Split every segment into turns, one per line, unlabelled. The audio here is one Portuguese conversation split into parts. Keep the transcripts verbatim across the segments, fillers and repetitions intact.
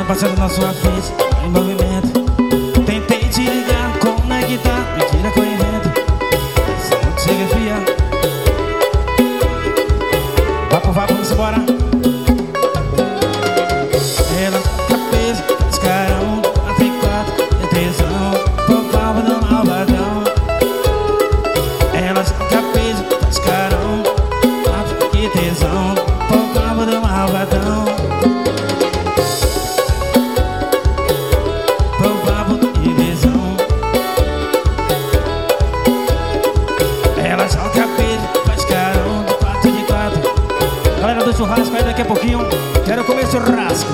mina passando na sua frente, em movimento. Tentei te ligar, conectar, mentira que eu invento. Essa não chega fria. Vapo, vapo, vamos embora. Ela fica presa, escarão, quatro e quatro, é tesão, por palma do malvadão. Ela fica presa, escarão, quatro e tesão, por palma do malvadão. Galera do churrasco aí, daqui a pouquinho quero comer churrasco.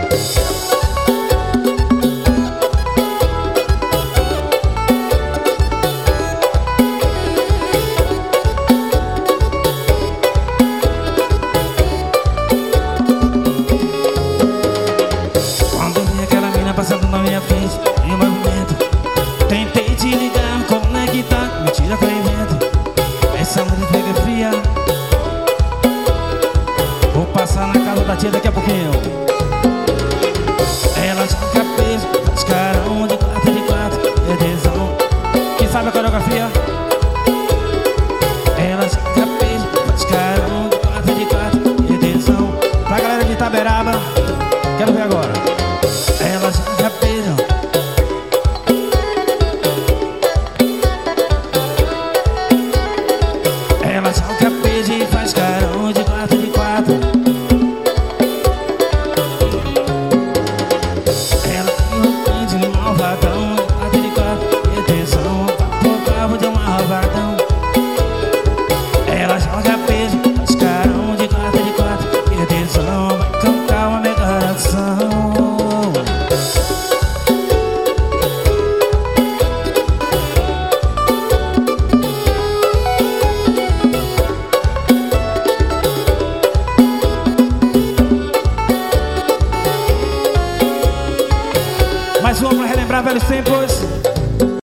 Quando vi aquela mina passando na minha frente, em movimento, tentei te ligar, conectar, mentira que eu invento. Essa mulher pega fria. Vou passar na casa da tia daqui a pouquinho. Ela fica presa, escarão de quatro de quatro, é tesão. Quem sabe a coreografia? Ela fica presa, escarão de quatro de quatro, é tesão. Pra galera de Itaberaba, quero ver agora. Ela fica presa. Ela fica presa e faz carão de quatro de quatro. Ela tem um grande de malvadão, quatro de quatro, é tesão, por cabo de um malvadão. Ela joga peso, faz carão de quatro de quatro, é tesão, vai cantar uma mega canção. Mais uma pra relembrar velhos tempos.